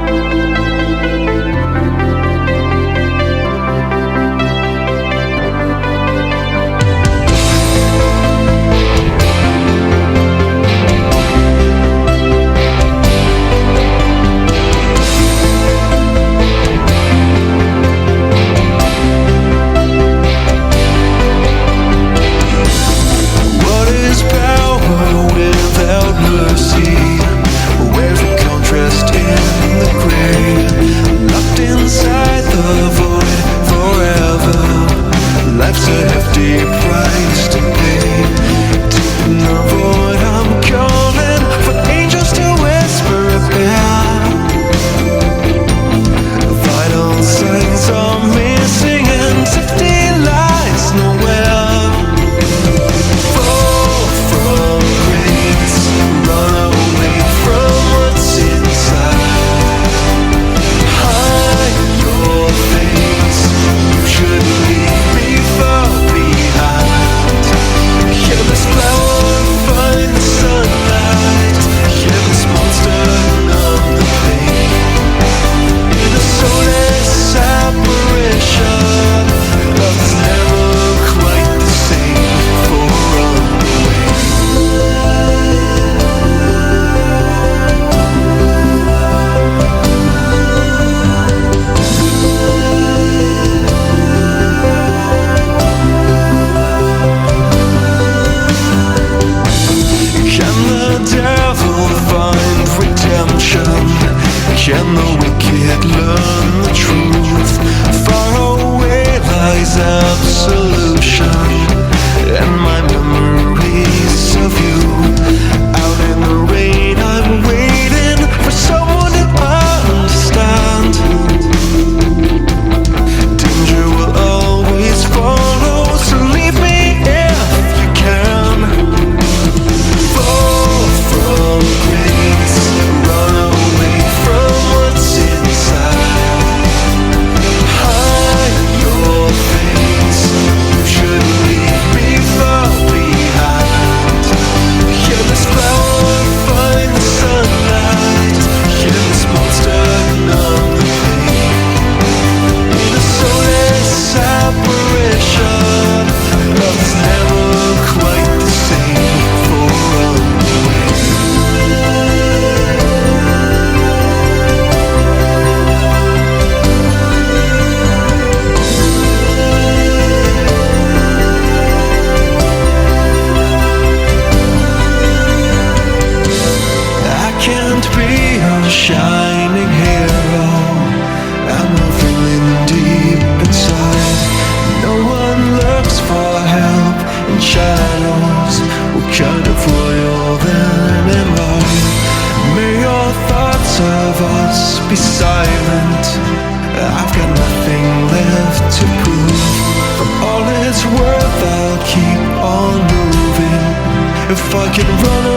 Can the wicked learn the truth? Far away lies absolution, and my memories of you. Out in the rain, I'm waiting for someone to understand. Danger will always follow, so leave me if you can. Fall from grace, run away from what's inside. Hide your face, you shouldn't leave me far behind. Hear this flower find the sunlight, hear this monster numb the pain. In a soulless apparition, love's never quite the same for runaway. I can't be a shining hero, I'm a feeling deep inside. No one looks for help in shadows. What kind of royal then am I? May your thoughts of us be silent. I've got nothing left to prove. For all it's worth, I'll keep on moving. If I can run